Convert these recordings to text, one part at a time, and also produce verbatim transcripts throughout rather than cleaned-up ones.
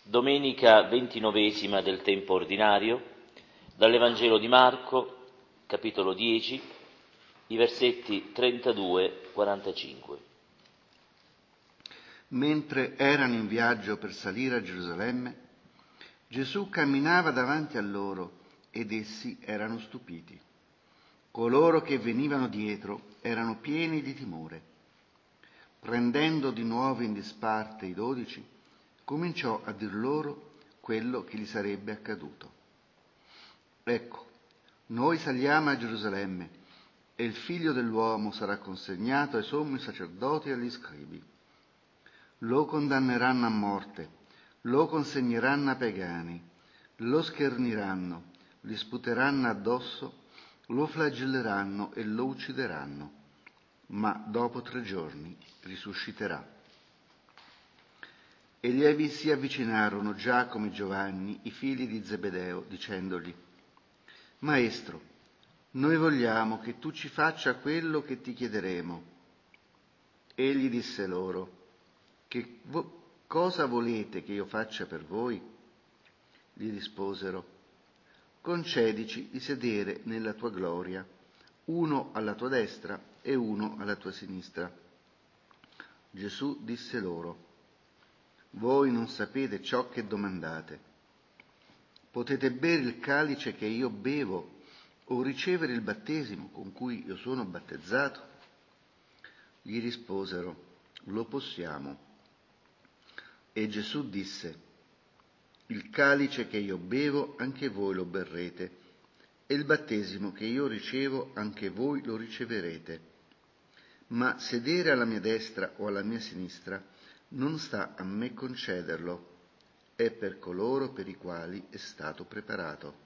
Domenica ventinovesima del tempo ordinario, dall'Evangelo di Marco, capitolo dieci, i versetti trentadue quarantacinque. Mentre erano in viaggio per salire a Gerusalemme, Gesù camminava davanti a loro ed essi erano stupiti. Coloro che venivano dietro erano pieni di timore. Prendendo di nuovo in disparte i dodici, cominciò a dir loro quello che gli sarebbe accaduto. Ecco, noi saliamo a Gerusalemme e il Figlio dell'uomo sarà consegnato ai sommi sacerdoti e agli scribi. Lo condanneranno a morte, lo consegneranno ai pagani, lo scherniranno, gli sputeranno addosso, lo flagelleranno e lo uccideranno, ma dopo tre giorni risusciterà. E gli si avvicinarono Giacomo e Giovanni, i figli di Zebedeo, dicendogli: Maestro, noi vogliamo che tu ci faccia quello che ti chiederemo. Egli disse loro: Che vo- cosa volete che io faccia per voi? Gli risposero: Concedici di sedere nella tua gloria, uno alla tua destra e uno alla tua sinistra. Gesù disse loro: Voi non sapete ciò che domandate. Potete bere il calice che io bevo o ricevere il battesimo con cui io sono battezzato? Gli risposero: Lo possiamo. E Gesù disse: Il calice che io bevo anche voi lo berrete, e il battesimo che io ricevo anche voi lo riceverete. Ma sedere alla mia destra o alla mia sinistra non sta a me concederlo, è per coloro per i quali è stato preparato.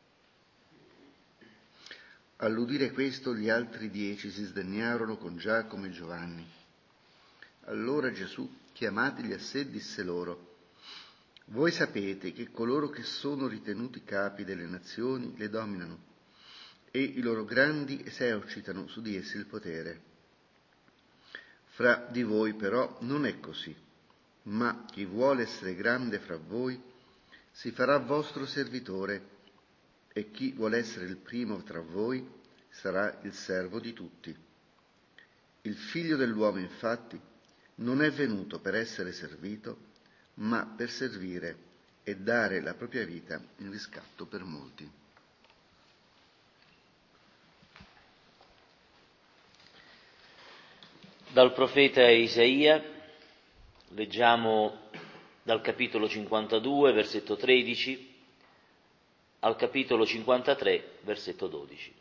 All'udire questo gli altri dieci si sdegnarono con Giacomo e Giovanni. Allora Gesù, chiamateli a sé, disse loro: Voi sapete che coloro che sono ritenuti capi delle nazioni le dominano, e i loro grandi esercitano su di essi il potere. Fra di voi però non è così, ma chi vuole essere grande fra voi si farà vostro servitore, e chi vuole essere il primo tra voi sarà il servo di tutti. Il Figlio dell'uomo, infatti, non è venuto per essere servito, ma per servire e dare la propria vita in riscatto per molti. Dal profeta Isaia leggiamo dal capitolo cinquantadue, versetto tredici, al capitolo cinquantatré, versetto dodici.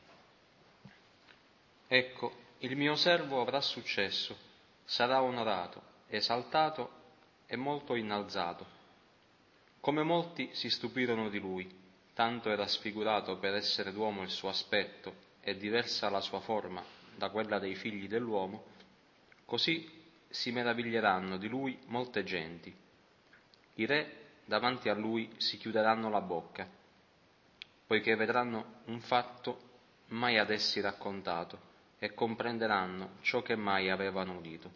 Ecco, il mio servo avrà successo, sarà onorato, esaltato e molto innalzato. Come molti si stupirono di lui, tanto era sfigurato per essere d'uomo il suo aspetto e diversa la sua forma da quella dei figli dell'uomo, così si meraviglieranno di lui molte genti. I re davanti a lui si chiuderanno la bocca, poiché vedranno un fatto mai ad essi raccontato e comprenderanno ciò che mai avevano udito.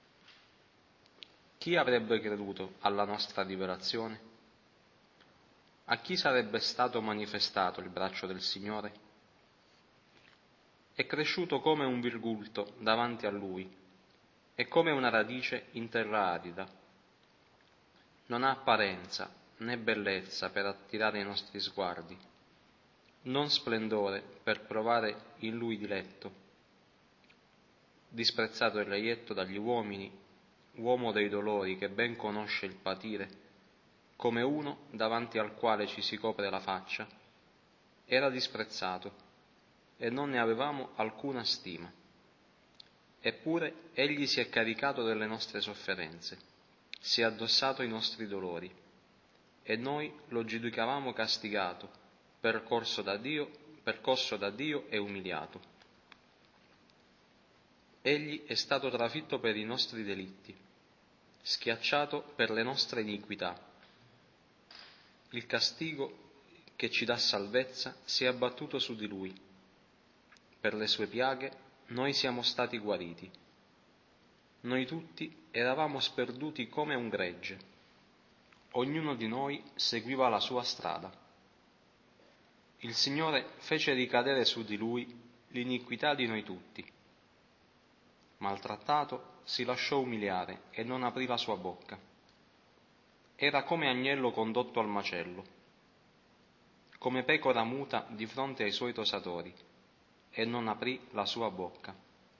Chi avrebbe creduto alla nostra rivelazione? A chi sarebbe stato manifestato il braccio del Signore? È cresciuto come un virgulto davanti a lui e come una radice in terra arida. Non ha apparenza né bellezza per attirare i nostri sguardi, non splendore per provare in lui diletto. Disprezzato e reietto dagli uomini, uomo dei dolori che ben conosce il patire, come uno davanti al quale ci si copre la faccia, era disprezzato e non ne avevamo alcuna stima. Eppure egli si è caricato delle nostre sofferenze, si è addossato i nostri dolori, e noi lo giudicavamo castigato, percorso da Dio, percosso da Dio e umiliato. Egli è stato trafitto per i nostri delitti, schiacciato per le nostre iniquità. Il castigo che ci dà salvezza si è abbattuto su di lui. Per le sue piaghe noi siamo stati guariti. Noi tutti eravamo sperduti come un gregge. ognuno di noi seguiva la sua strada. Il Signore fece ricadere su di lui l'iniquità di noi tutti. Maltrattato, si lasciò umiliare e non aprì la sua bocca. Era come agnello condotto al macello, come pecora muta di fronte ai suoi tosatori, e non aprì la sua bocca.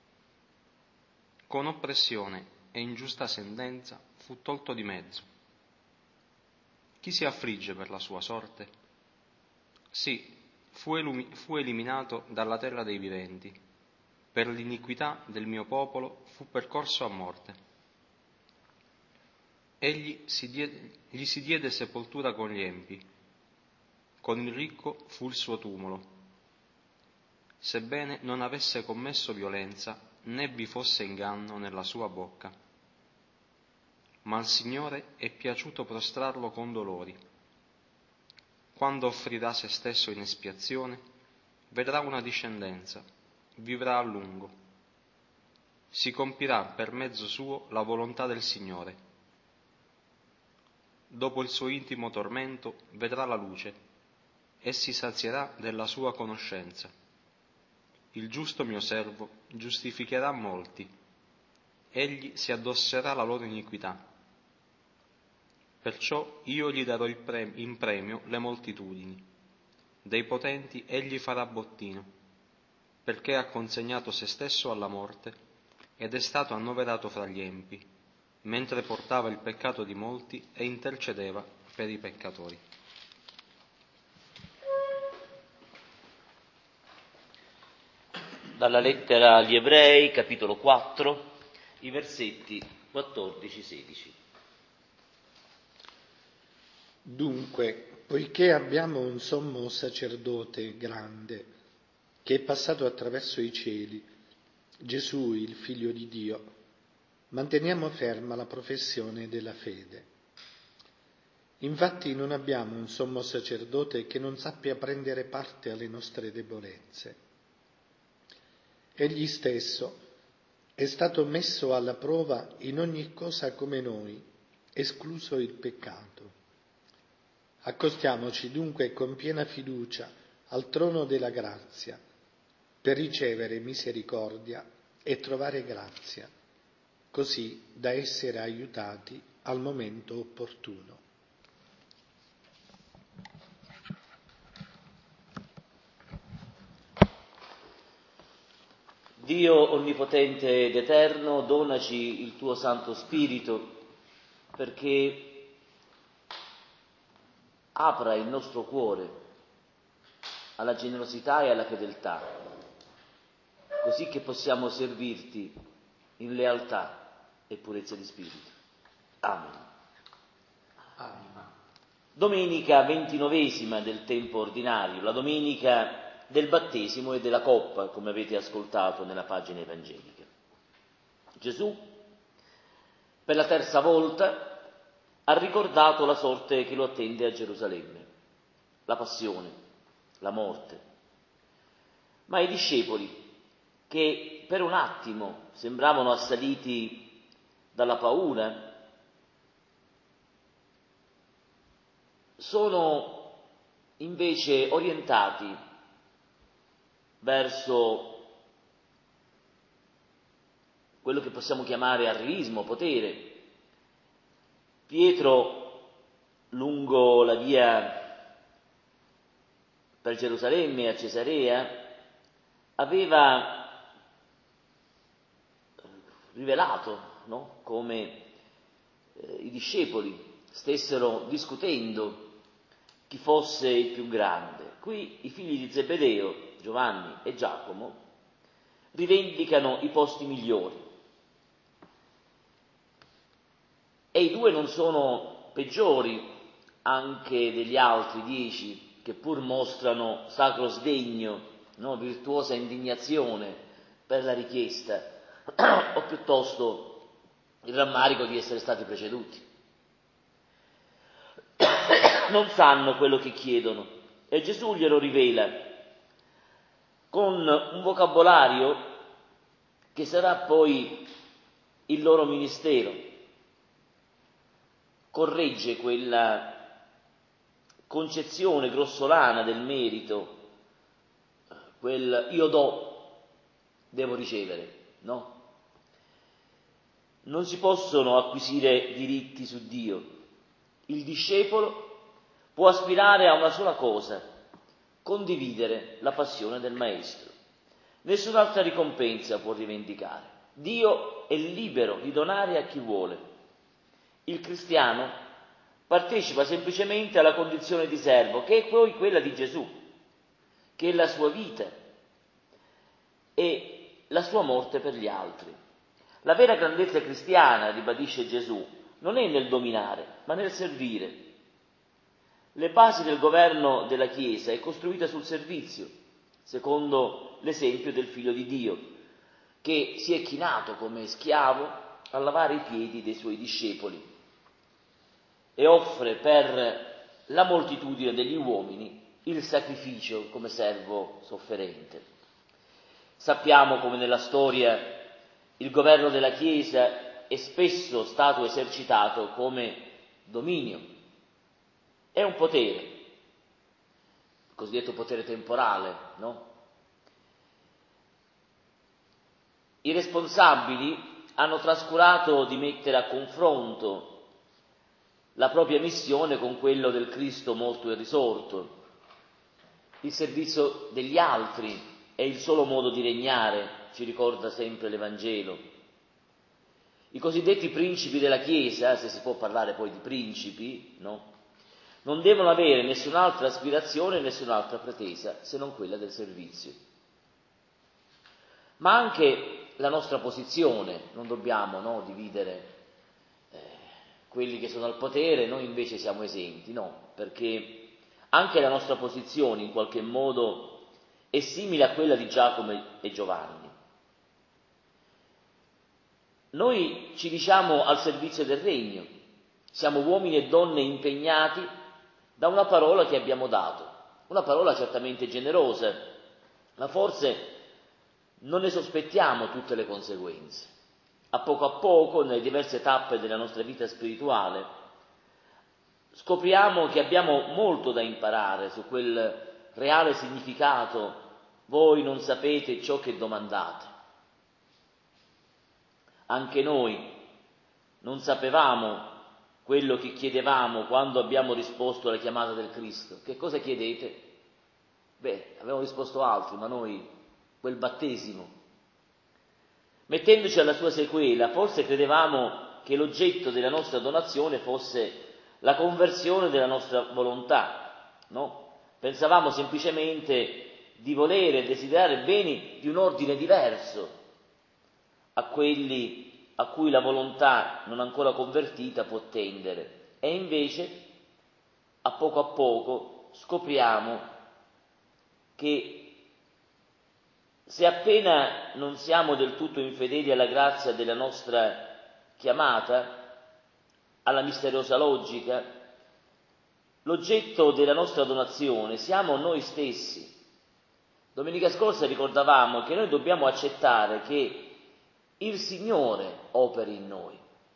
Con oppressione e ingiusta sentenza fu tolto di mezzo. Chi si affligge per la sua sorte? Sì, fu, elumi- fu eliminato dalla terra dei viventi. Per l'iniquità del mio popolo fu percorso a morte. Egli si diede, gli si diede sepoltura con gli empi, con il ricco fu il suo tumulo. Sebbene non avesse commesso violenza, né vi fosse inganno nella sua bocca. Ma al Signore è piaciuto prostrarlo con dolori. Quando offrirà se stesso in espiazione, vedrà una discendenza, vivrà a lungo. Si compirà per mezzo suo la volontà del Signore. Dopo il suo intimo tormento vedrà la luce e si sazierà della sua conoscenza. Il giusto mio servo giustificherà molti. Egli si addosserà la loro iniquità. Perciò io gli darò il premio, in premio le moltitudini. Dei potenti egli farà bottino, perché ha consegnato se stesso alla morte ed è stato annoverato fra gli empi, mentre portava il peccato di molti e intercedeva per i peccatori. Dalla lettera agli Ebrei, capitolo quattro, i versetti quattordici sedici. Dunque, poiché abbiamo un sommo sacerdote grande, che è passato attraverso i cieli, Gesù, il Figlio di Dio, manteniamo ferma la professione della fede. Infatti non abbiamo un sommo sacerdote che non sappia prendere parte alle nostre debolezze. Egli stesso è stato messo alla prova in ogni cosa come noi, escluso il peccato. Accostiamoci dunque con piena fiducia al trono della grazia per ricevere misericordia e trovare grazia, così da essere aiutati al momento opportuno. Dio onnipotente ed eterno, donaci il tuo Santo Spirito perché apra il nostro cuore alla generosità e alla fedeltà, così che possiamo servirti in lealtà e purezza di spirito. Amen. Amen. Domenica ventinovesima del tempo ordinario, la domenica del battesimo e della coppa, come avete ascoltato nella pagina evangelica. Gesù, per la terza volta, ha ricordato la sorte che lo attende a Gerusalemme, la passione, la morte. Ma i discepoli, che per un attimo sembravano assaliti dalla paura, sono invece orientati verso quello che possiamo chiamare arrivismo, potere. Pietro, lungo la via per Gerusalemme a Cesarea, aveva rivelato, no? come eh, i discepoli stessero discutendo chi fosse il più grande. Qui i figli di Zebedeo, Giovanni e Giacomo, rivendicano i posti migliori. E i due non sono peggiori anche degli altri dieci, che pur mostrano sacro sdegno, no? virtuosa indignazione per la richiesta, o piuttosto il rammarico di essere stati preceduti. Non sanno quello che chiedono e Gesù glielo rivela con un vocabolario che sarà poi il loro ministero. corregge quella concezione grossolana del merito, quel io do, devo ricevere, no? Non si possono acquisire diritti su Dio. Il discepolo può aspirare a una sola cosa: condividere la passione del Maestro. Nessun'altra ricompensa può rivendicare. Dio è libero di donare a chi vuole. Il cristiano partecipa semplicemente alla condizione di servo, che è poi quella di Gesù, che è la sua vita e la sua morte per gli altri. La vera grandezza cristiana, ribadisce Gesù, non è nel dominare, ma nel servire. Le basi del governo della Chiesa è costruita sul servizio, secondo l'esempio del Figlio di Dio, che si è chinato come schiavo a lavare i piedi dei suoi discepoli e offre per la moltitudine degli uomini il sacrificio come servo sofferente. Sappiamo come nella storia il governo della Chiesa è spesso stato esercitato come dominio. È un potere, il cosiddetto potere temporale, no? I responsabili hanno trascurato di mettere a confronto la propria missione con quello del Cristo morto e risorto. Il servizio degli altri è il solo modo di regnare, ci ricorda sempre l'Evangelo. I cosiddetti principi della Chiesa, se si può parlare poi di principi, no? Non devono avere nessun'altra aspirazione e nessun'altra pretesa se non quella del servizio. Ma anche la nostra posizione, non dobbiamo no, dividere eh, quelli che sono al potere, noi invece siamo esenti, no, perché anche la nostra posizione in qualche modo è simile a quella di Giacomo e Giovanni. Noi ci diciamo al servizio del regno, siamo uomini e donne impegnati da una parola che abbiamo dato, una parola certamente generosa, ma forse non ne sospettiamo tutte le conseguenze. A poco a poco, nelle diverse tappe della nostra vita spirituale, scopriamo che abbiamo molto da imparare su quel reale significato: voi non sapete ciò che domandate. Anche noi non sapevamo quello che chiedevamo quando abbiamo risposto alla chiamata del Cristo. Che cosa chiedete? Beh, avevamo risposto altri, ma noi quel battesimo. Mettendoci alla sua sequela, forse credevamo che l'oggetto della nostra donazione fosse la conversione della nostra volontà, no? Pensavamo semplicemente di volere e desiderare beni di un ordine diverso a quelli a cui la volontà non ancora convertita può tendere. E invece, a poco a poco, scopriamo che se appena non siamo del tutto infedeli alla grazia della nostra chiamata, alla misteriosa logica, l'oggetto della nostra donazione siamo noi stessi. Domenica scorsa ricordavamo che noi dobbiamo accettare che il Signore operi in noi.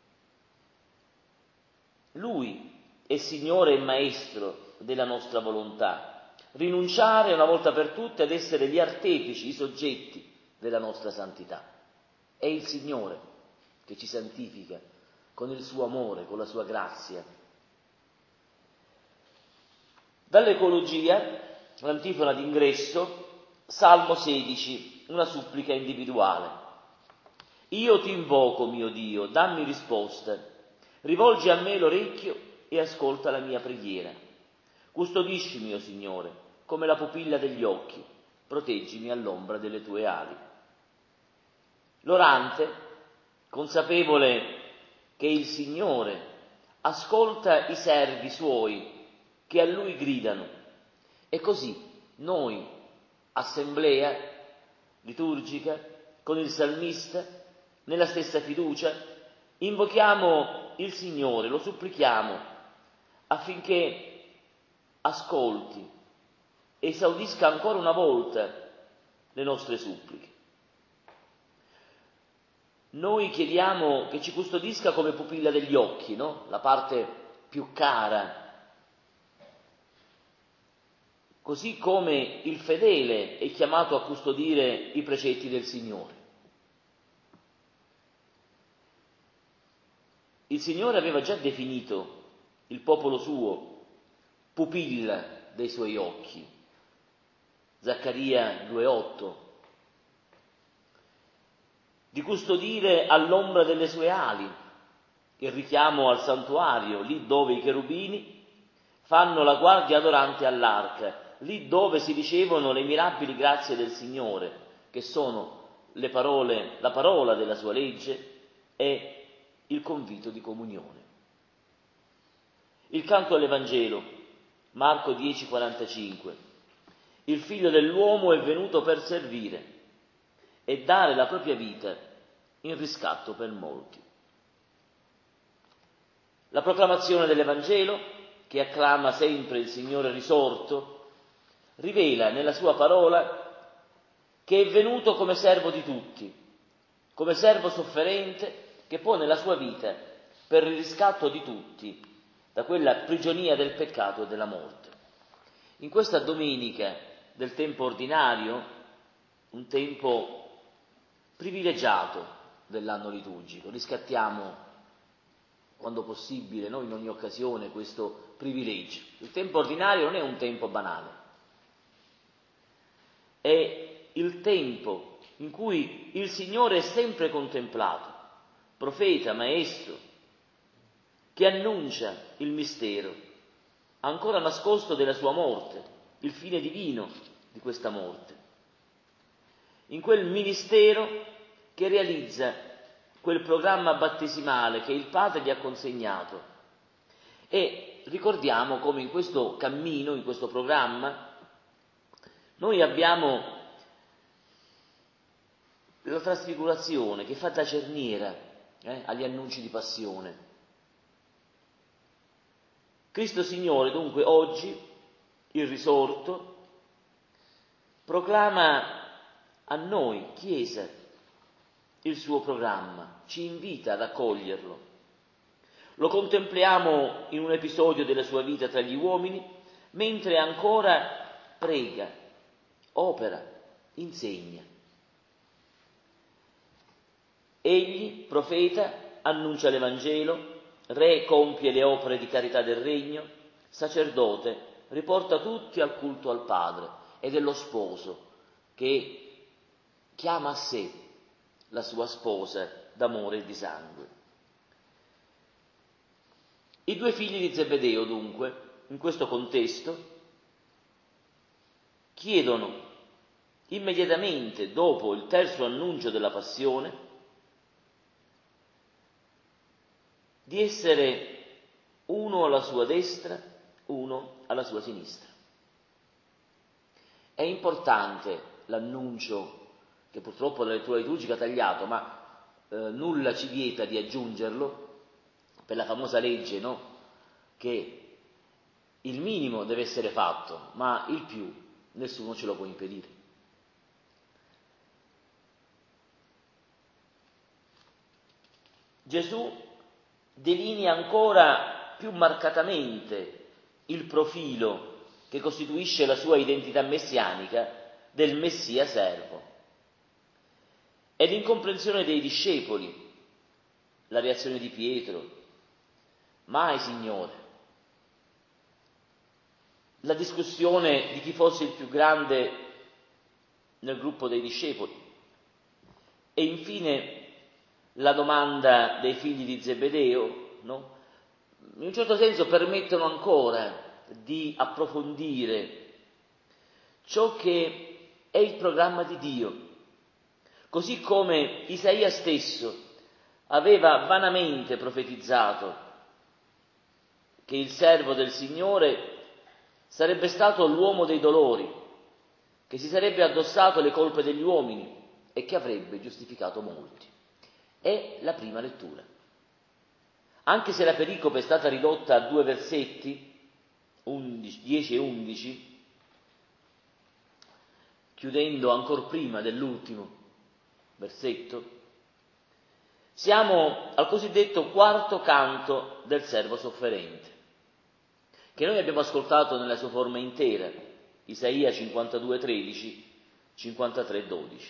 Lui è Signore e Maestro della nostra volontà. Rinunciare una volta per tutte ad essere gli artefici, i soggetti della nostra santità. È il Signore che ci santifica con il suo amore, con la sua grazia. Dall'ecologia, l'antifona d'ingresso, Salmo sedici, una supplica individuale. Io ti invoco, mio Dio, dammi risposta, rivolgi a me l'orecchio e ascolta la mia preghiera. Custodiscimi, mio Signore, come la pupilla degli occhi, proteggimi all'ombra delle tue ali. L'orante, consapevole che il Signore ascolta i servi suoi che a Lui gridano, e così noi, assemblea liturgica, con il salmista, nella stessa fiducia, invochiamo il Signore, lo supplichiamo affinché ascolti e esaudisca ancora una volta le nostre suppliche. Noi chiediamo che ci custodisca come pupilla degli occhi, no? La parte più cara, così come il fedele è chiamato a custodire i precetti del Signore. Il Signore aveva già definito il popolo suo pupilla dei suoi occhi. Zaccaria due otto. Di custodire all'ombra delle sue ali, il richiamo al santuario, lì dove i cherubini fanno la guardia adorante all'arca, lì dove si ricevono le mirabili grazie del Signore, che sono le parole, la parola della sua legge e il convito di comunione. Il canto all'Evangelo, Marco dieci quarantacinque. Il figlio dell'uomo è venuto per servire e dare la propria vita in riscatto per molti. La proclamazione dell'Evangelo, che acclama sempre il Signore risorto, rivela nella sua parola che è venuto come servo di tutti, come servo sofferente che pone la sua vita per il riscatto di tutti da quella prigionia del peccato e della morte. In questa domenica del tempo ordinario, un tempo privilegiato dell'anno liturgico, riscattiamo quando possibile, noi in ogni occasione, questo privilegio. Il tempo ordinario non è un tempo banale, è il tempo in cui il Signore è sempre contemplato, profeta, maestro, che annuncia il mistero, ancora nascosto della sua morte, il fine divino di questa morte. In quel ministero che realizza quel programma battesimale che il Padre gli ha consegnato. E ricordiamo come in questo cammino, in questo programma, noi abbiamo la trasfigurazione che fa da cerniera eh, agli annunci di passione. Cristo Signore, dunque, oggi, il risorto, proclama a noi, Chiesa, il suo programma, ci invita ad accoglierlo. Lo contempliamo in un episodio della sua vita tra gli uomini, mentre ancora prega, opera, insegna. Egli, profeta, annuncia l'Evangelo, re compie le opere di carità del regno, sacerdote riporta tutti al culto al Padre ed è lo sposo che chiama a sé la sua sposa d'amore e di sangue. I due figli di Zebedeo, dunque, in questo contesto, chiedono immediatamente dopo il terzo annuncio della passione di essere uno alla sua destra, uno alla sua sinistra. È importante l'annuncio che purtroppo la lettura liturgica ha tagliato, ma eh, nulla ci vieta di aggiungerlo, per la famosa legge, no? Che il minimo deve essere fatto, ma il più nessuno ce lo può impedire. Gesù delinea ancora più marcatamente il profilo che costituisce la sua identità messianica del Messia servo. È l'incomprensione dei discepoli, la reazione di Pietro, mai Signore, la discussione di chi fosse il più grande nel gruppo dei discepoli e infine la domanda dei figli di Zebedeo, no? In un certo senso permettono ancora di approfondire ciò che è il programma di Dio, così come Isaia stesso aveva vanamente profetizzato che il servo del Signore sarebbe stato l'uomo dei dolori, che si sarebbe addossato le colpe degli uomini e che avrebbe giustificato molti. È la prima lettura. Anche se la pericope è stata ridotta a due versetti, dieci e undici, chiudendo ancor prima dell'ultimo versetto, siamo al cosiddetto quarto canto del servo sofferente. che noi abbiamo ascoltato nella sua forma intera, Isaia cinquantadue tredici, cinquantatré dodici.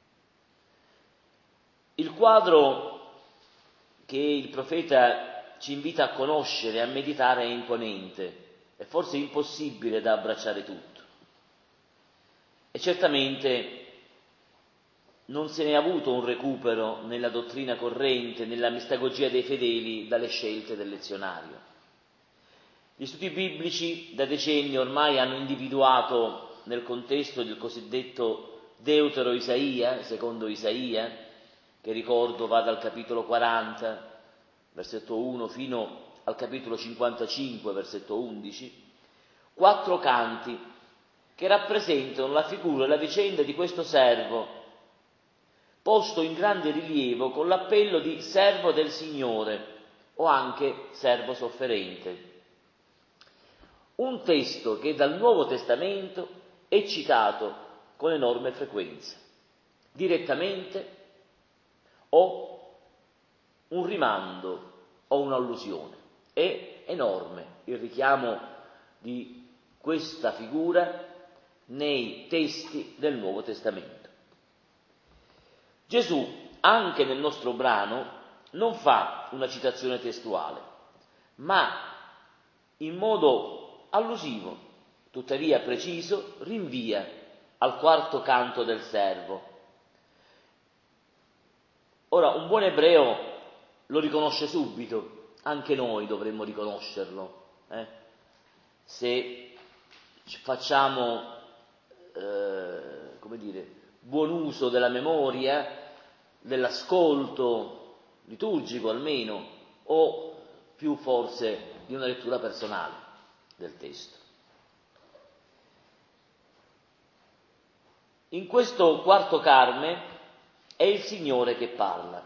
Il quadro che il profeta ci invita a conoscere e a meditare è imponente, è forse impossibile da abbracciare tutto. E certamente non se ne è avuto un recupero nella dottrina corrente, nella mistagogia dei fedeli, dalle scelte del lezionario. Gli studi biblici da decenni ormai hanno individuato nel contesto del cosiddetto Deutero Isaia, secondo Isaia, che ricordo va dal capitolo quaranta, versetto uno, fino al capitolo cinquantacinque, versetto undici, quattro canti che rappresentano la figura e la vicenda di questo servo, posto in grande rilievo con l'appello di servo del Signore o anche servo sofferente. Un testo che dal Nuovo Testamento è citato con enorme frequenza, direttamente o un rimando o un'allusione. È enorme il richiamo di questa figura nei testi del Nuovo Testamento. Gesù, anche nel nostro brano, non fa una citazione testuale, ma in modo allusivo, tuttavia preciso, rinvia al quarto canto del servo. Ora, un buon ebreo lo riconosce subito, anche noi dovremmo riconoscerlo, eh? Se facciamo, eh, come dire, buon uso della memoria, dell'ascolto liturgico almeno, o più forse di una lettura personale del testo. In questo quarto carme è il Signore che parla.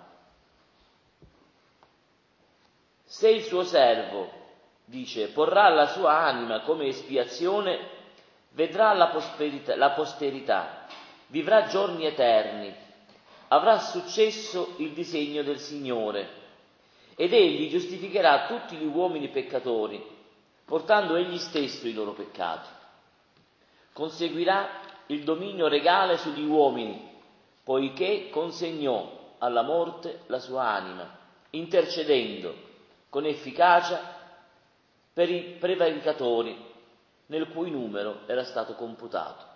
Se il suo servo, dice, porrà la sua anima come espiazione, vedrà la posterità, la posterità, vivrà giorni eterni, avrà successo il disegno del Signore, ed egli giustificherà tutti gli uomini peccatori, portando egli stesso i loro peccati. Conseguirà il dominio regale sugli uomini, poiché consegnò alla morte la sua anima, intercedendo con efficacia per i prevaricatori, nel cui numero era stato computato.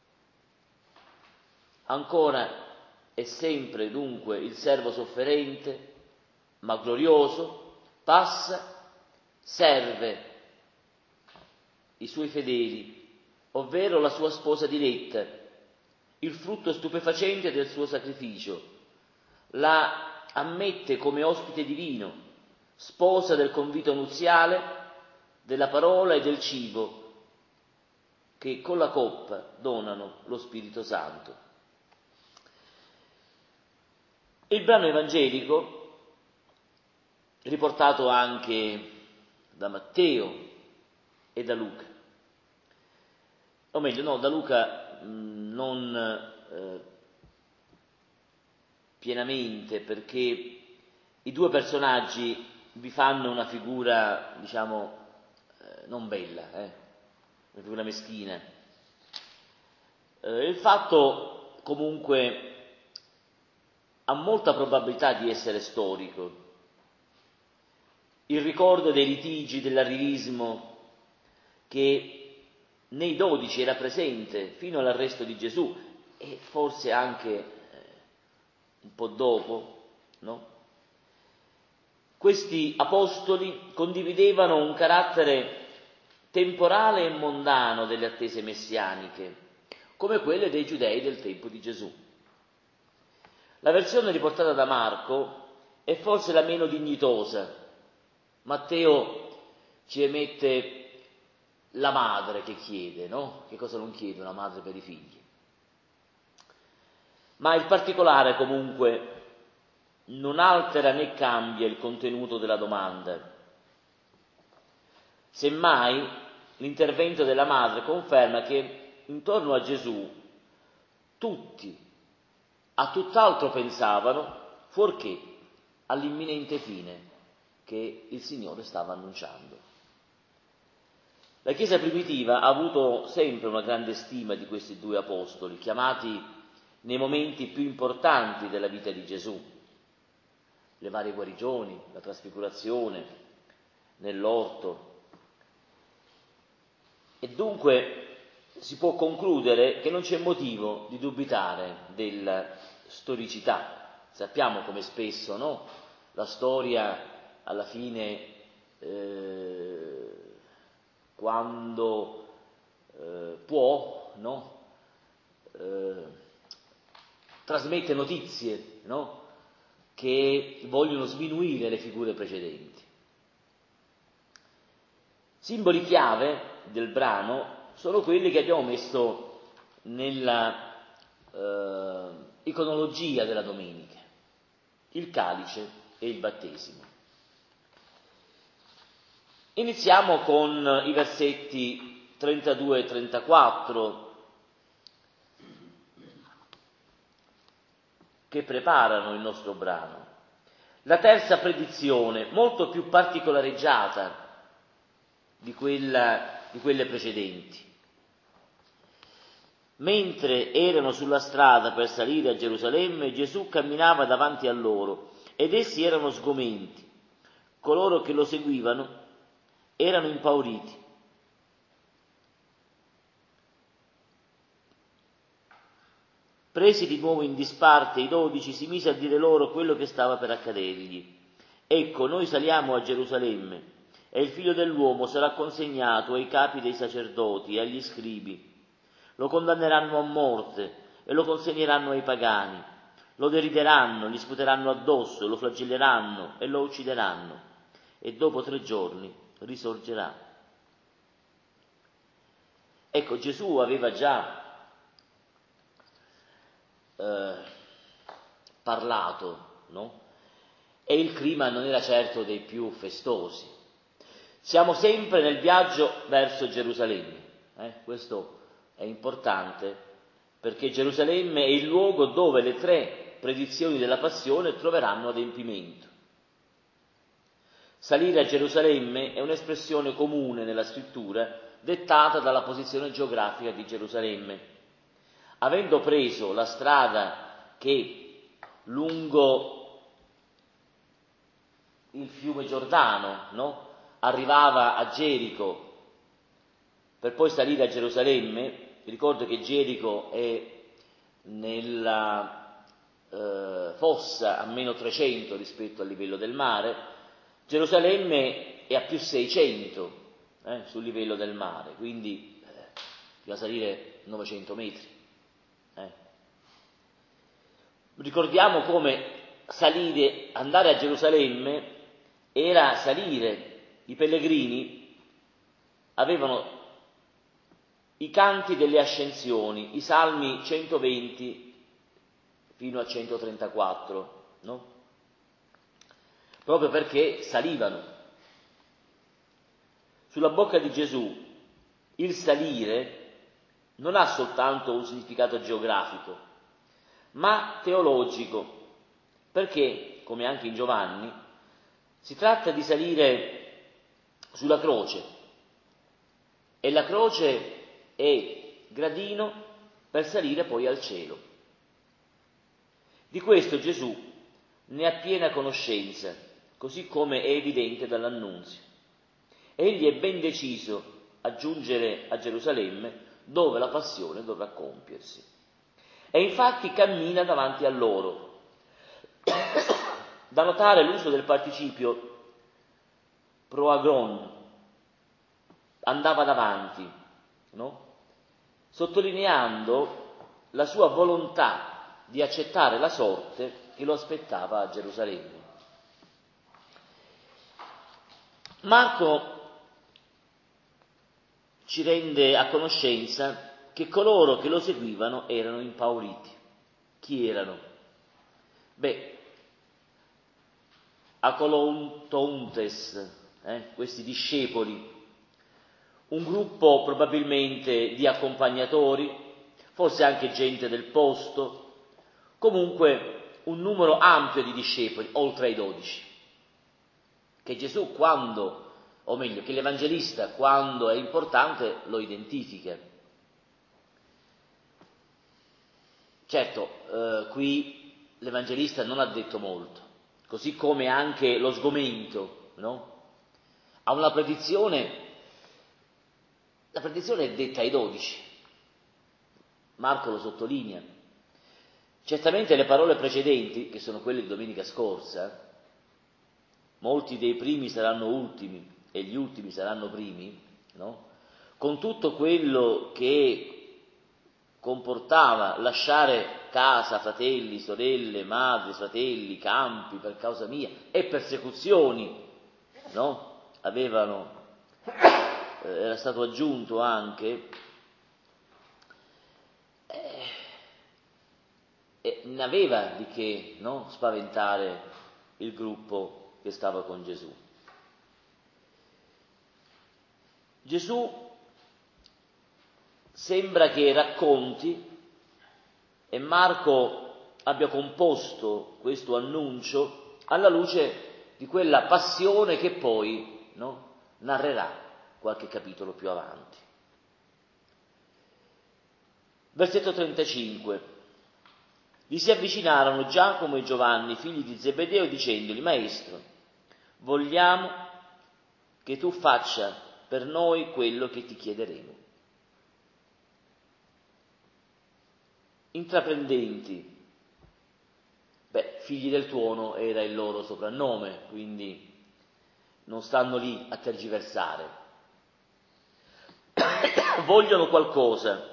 Ancora è sempre dunque il servo sofferente, ma glorioso, passa, serve i suoi fedeli, ovvero la sua sposa diletta, il frutto stupefacente del suo sacrificio, la ammette come ospite divino, sposa del convito nuziale, della parola e del cibo, che con la coppa donano lo Spirito Santo. Il brano evangelico, riportato anche da Matteo e da Luca, o meglio, no, da Luca mh, non eh, pienamente, perché i due personaggi vi fanno una figura, diciamo, eh, non bella, eh, una figura meschina. Eh, il fatto, comunque, ha molta probabilità di essere storico. Il ricordo dei litigi, dell'arrivismo, che nei dodici era presente fino all'arresto di Gesù e forse anche eh, un po' dopo, no? Questi apostoli condividevano un carattere temporale e mondano delle attese messianiche, come quelle dei giudei del tempo di Gesù. La versione riportata da Marco è forse la meno dignitosa. Matteo ci emette la madre che chiede, no? Che cosa non chiede una madre per i figli? Ma il particolare comunque non altera né cambia il contenuto della domanda. Semmai l'intervento della madre conferma che intorno a Gesù tutti a tutt'altro pensavano, fuorché all'imminente fine che il Signore stava annunciando. La Chiesa primitiva ha avuto sempre una grande stima di questi due apostoli, chiamati nei momenti più importanti della vita di Gesù, le varie guarigioni, la trasfigurazione, nell'orto. E dunque si può concludere che non c'è motivo di dubitare della storicità. Sappiamo come spesso, no? La storia alla fine, eh, quando eh, può, no? eh, trasmette notizie, no? che vogliono sminuire le figure precedenti. Simboli chiave del brano sono quelli che abbiamo messo nella eh, iconologia della domenica: il calice e il battesimo. Iniziamo con i versetti trentadue e trentaquattro che preparano il nostro brano. La terza predizione, molto più particolareggiata di, quella, di quelle precedenti. Mentre erano sulla strada per salire a Gerusalemme, Gesù camminava davanti a loro ed essi erano sgomenti. Coloro che lo seguivano erano impauriti. Presi di nuovo in disparte i dodici, si mise a dire loro quello che stava per accadergli. Ecco, noi saliamo a Gerusalemme e il figlio dell'uomo sarà consegnato ai capi dei sacerdoti e agli scribi. Lo condanneranno a morte e lo consegneranno ai pagani. Lo derideranno, gli sputeranno addosso, lo flagelleranno e lo uccideranno. E dopo tre giorni risorgerà. Ecco, Gesù aveva già eh, parlato, no? E il clima non era certo dei più festosi. Siamo sempre nel viaggio verso Gerusalemme, eh? Questo è importante, perché Gerusalemme è il luogo dove le tre predizioni della passione troveranno adempimento. Salire a Gerusalemme è un'espressione comune nella scrittura, dettata dalla posizione geografica di Gerusalemme. Avendo preso la strada che lungo il fiume Giordano, no? arrivava a Gerico per poi salire a Gerusalemme, ricordo che Gerico è nella eh, fossa a meno trecento rispetto al livello del mare, Gerusalemme è a più seicento eh, sul livello del mare, quindi eh, bisogna salire novecento metri. Eh. Ricordiamo come salire, andare a Gerusalemme era salire, i pellegrini avevano i canti delle ascensioni, i salmi centoventi fino a centotrentaquattro, no? Proprio perché salivano. Sulla bocca di Gesù il salire non ha soltanto un significato geografico, ma teologico, perché, come anche in Giovanni, si tratta di salire sulla croce, e la croce è gradino per salire poi al cielo. Di questo Gesù ne ha piena conoscenza, così come è evidente dall'annunzio. Egli è ben deciso a giungere a Gerusalemme, dove la passione dovrà compiersi. E infatti cammina davanti a loro. Da notare l'uso del participio proagron, andava davanti, no? Sottolineando la sua volontà di accettare la sorte che lo aspettava a Gerusalemme. Marco ci rende a conoscenza che coloro che lo seguivano erano impauriti. Chi erano? Beh, acolontontes, eh, questi discepoli, un gruppo probabilmente di accompagnatori, forse anche gente del posto, comunque un numero ampio di discepoli, oltre ai dodici, che Gesù, quando o meglio, che l'Evangelista, quando è importante, lo identifica. Certo, eh, qui l'Evangelista non ha detto molto, così come anche lo sgomento, no? A una predizione, la predizione è detta ai dodici, Marco lo sottolinea. Certamente le parole precedenti, che sono quelle di domenica scorsa, molti dei primi saranno ultimi e gli ultimi saranno primi, no? Con tutto quello che comportava lasciare casa, fratelli, sorelle, madri, fratelli, campi per causa mia e persecuzioni, no? Avevano, eh, era stato aggiunto anche, eh, e ne aveva di che, no? Spaventare il gruppo che stava con Gesù. Gesù sembra che racconti, e Marco abbia composto questo annuncio alla luce di quella passione che poi, no, narrerà qualche capitolo più avanti. Versetto trentacinque. Gli si avvicinarono Giacomo e Giovanni, figli di Zebedeo, dicendogli: Maestro, vogliamo che tu faccia per noi quello che ti chiederemo. Intraprendenti, beh, figli del tuono era il loro soprannome, quindi non stanno lì a tergiversare. Vogliono qualcosa.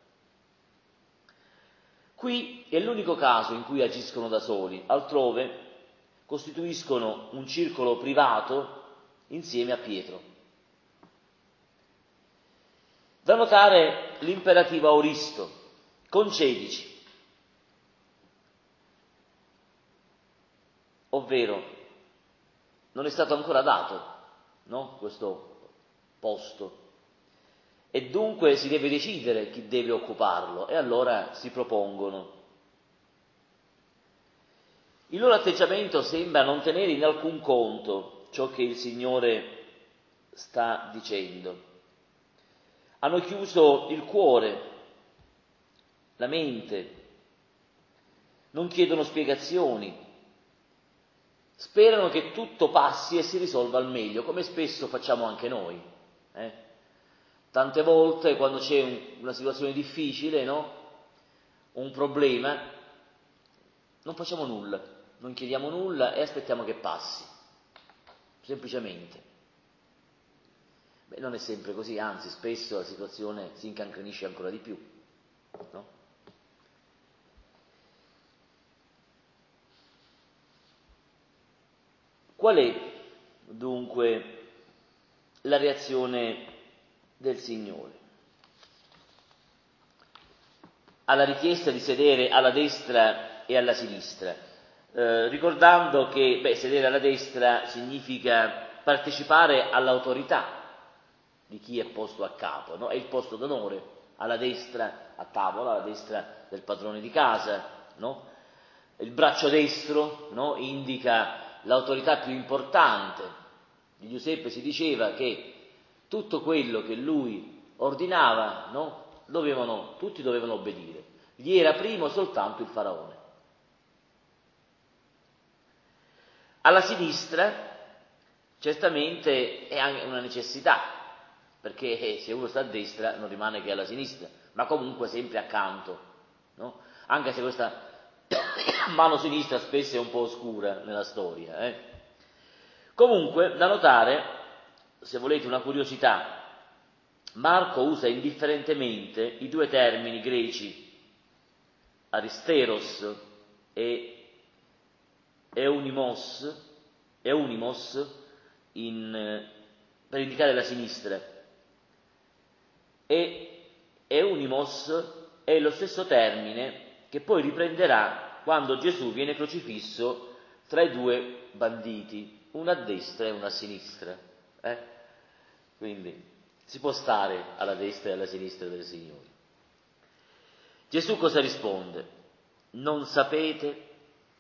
Qui è l'unico caso in cui agiscono da soli, altrove costituiscono un circolo privato insieme a Pietro. Da notare l'imperativo auristo: concedici, ovvero non è stato ancora dato, no, questo posto, e dunque si deve decidere chi deve occuparlo, e allora si propongono. Il loro atteggiamento sembra non tenere in alcun conto ciò che il Signore sta dicendo. Hanno chiuso il cuore, la mente, non chiedono spiegazioni, sperano che tutto passi e si risolva al meglio, come spesso facciamo anche noi. Eh? Tante volte quando c'è un, una situazione difficile, no? Un problema, non facciamo nulla, non chiediamo nulla e aspettiamo che passi, semplicemente. Beh, non è sempre così, anzi spesso la situazione si incancrenisce ancora di più, no? Qual è dunque la reazione del Signore alla richiesta di sedere alla destra e alla sinistra? Eh, ricordando che beh, sedere alla destra significa partecipare all'autorità di chi è posto a capo, no? È il posto d'onore, alla destra, a tavola, alla destra del padrone di casa, no? Il braccio destro, no? Indica l'autorità più importante. Di Giuseppe si diceva che tutto quello che lui ordinava, no? Dovevano, tutti dovevano obbedire. Gli era primo soltanto il faraone. Alla sinistra, certamente, è anche una necessità, perché se uno sta a destra non rimane che alla sinistra, ma comunque sempre accanto, no? Anche se questa mano sinistra spesso è un po' oscura nella storia. Eh? Comunque, da notare, se volete una curiosità, Marco usa indifferentemente i due termini greci aristeros e eunimos, eunimos in, per indicare la sinistra, e eunimos è lo stesso termine che poi riprenderà quando Gesù viene crocifisso tra i due banditi, una a destra e una a sinistra. Eh? Quindi si può stare alla destra e alla sinistra del Signore. Gesù cosa risponde? Non sapete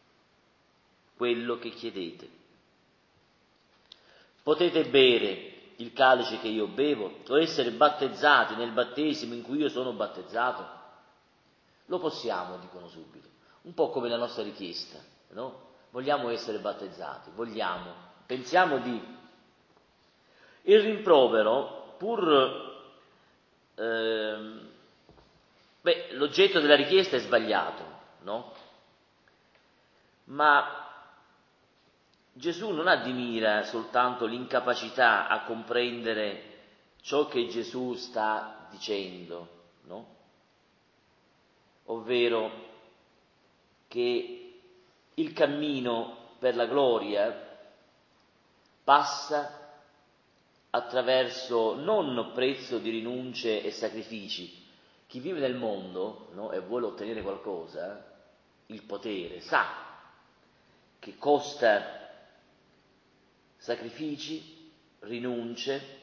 quello che chiedete. Potete bere il calice che io bevo, o essere battezzati nel battesimo in cui io sono battezzato? Lo possiamo, dicono subito, un po' come la nostra richiesta, no? Vogliamo essere battezzati, vogliamo, pensiamo di... Il rimprovero, pur... Ehm, beh, l'oggetto della richiesta è sbagliato, no? Ma Gesù non ha di mira soltanto l'incapacità a comprendere ciò che Gesù sta dicendo, no? Ovvero che il cammino per la gloria passa attraverso non prezzo di rinunce e sacrifici. Chi vive nel mondo, no, e vuole ottenere qualcosa, il potere, sa che costa sacrifici, rinunce,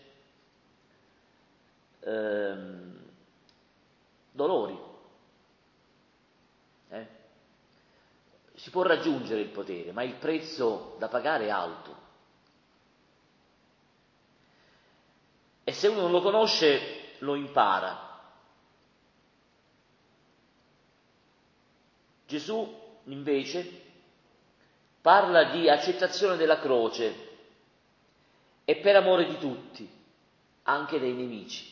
ehm, dolori. Eh? Si può raggiungere il potere, ma il prezzo da pagare è alto. E se uno non lo conosce, lo impara. Gesù, invece, parla di accettazione della croce e per amore di tutti, anche dei nemici.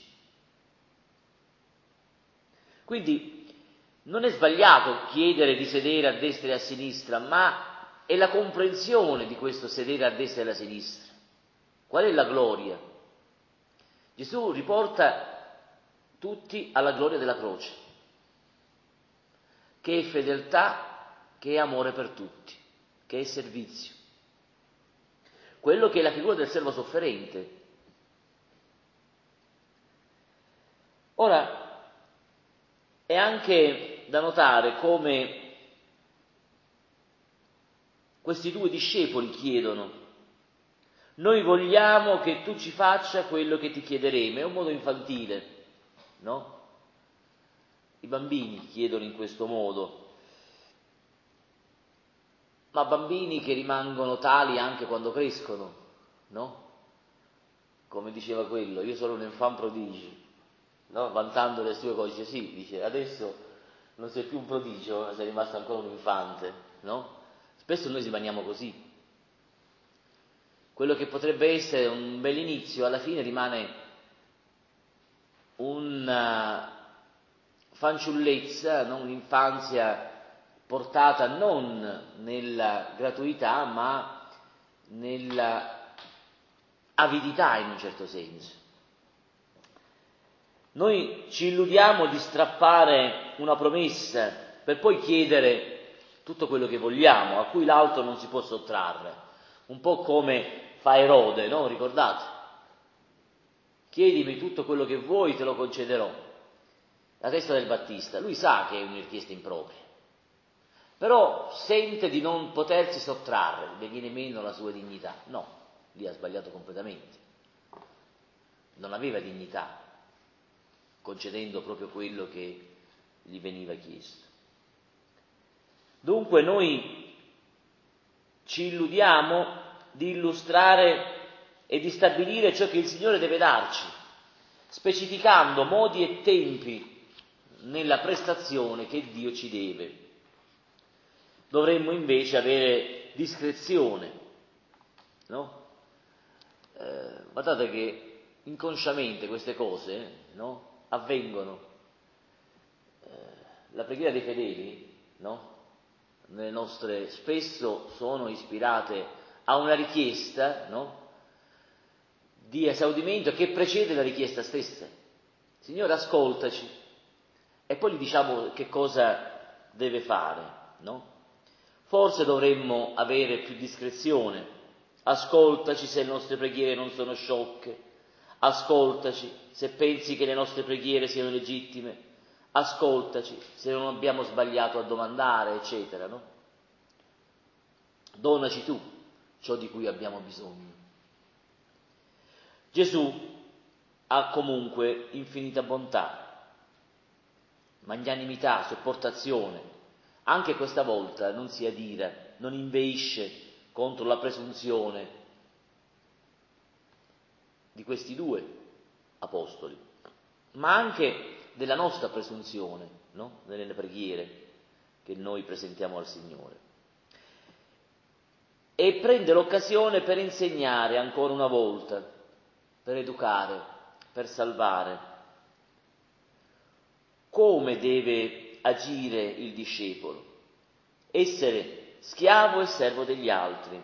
Quindi non è sbagliato chiedere di sedere a destra e a sinistra, ma è la comprensione di questo sedere a destra e a sinistra. Qual è la gloria? Gesù riporta tutti alla gloria della croce, che è fedeltà, che è amore per tutti, che è servizio. Quello che è la figura del servo sofferente. Ora, è anche da notare come questi due discepoli chiedono: noi vogliamo che tu ci faccia quello che ti chiederemo. È un modo infantile, no? I bambini chiedono in questo modo, ma bambini che rimangono tali anche quando crescono, no? Come diceva quello, io sono un enfant prodigio, no? Vantando le sue cose, sì, dice, adesso non sei più un prodigio, sei rimasto ancora un infante, no? Spesso noi rimaniamo così. Quello che potrebbe essere un bel inizio, alla fine rimane una fanciullezza, no? Un'infanzia portata non nella gratuità, ma nella avidità in un certo senso. Noi ci illudiamo di strappare una promessa per poi chiedere tutto quello che vogliamo, a cui l'altro non si può sottrarre. Un po' come fa Erode, no? Ricordate? Chiedimi tutto quello che vuoi, te lo concederò. La testa del Battista, lui sa che è una richiesta impropria, però sente di non potersi sottrarre, le viene meno la sua dignità. No, lì ha sbagliato completamente. Non aveva dignità, concedendo proprio quello che gli veniva chiesto. Dunque noi ci illudiamo di illustrare e di stabilire ciò che il Signore deve darci, specificando modi e tempi nella prestazione che Dio ci deve. Dovremmo invece avere discrezione, no? Eh, guardate che inconsciamente queste cose, no? Avvengono. Eh, la preghiera dei fedeli, no? Nelle nostre spesso sono ispirate a una richiesta, no? Di esaudimento che precede la richiesta stessa. Signore, ascoltaci, e poi gli diciamo che cosa deve fare, no? Forse dovremmo avere più discrezione. Ascoltaci se le nostre preghiere non sono sciocche, ascoltaci se pensi che le nostre preghiere siano legittime, ascoltaci se non abbiamo sbagliato a domandare, eccetera, no? Donaci tu ciò di cui abbiamo bisogno. Gesù ha comunque infinita bontà, magnanimità, sopportazione. Anche questa volta non si adira, non inveisce contro la presunzione di questi due apostoli, ma anche della nostra presunzione, no? Nelle preghiere che noi presentiamo al Signore. E prende l'occasione per insegnare ancora una volta, per educare, per salvare, come deve agire il discepolo, essere schiavo e servo degli altri.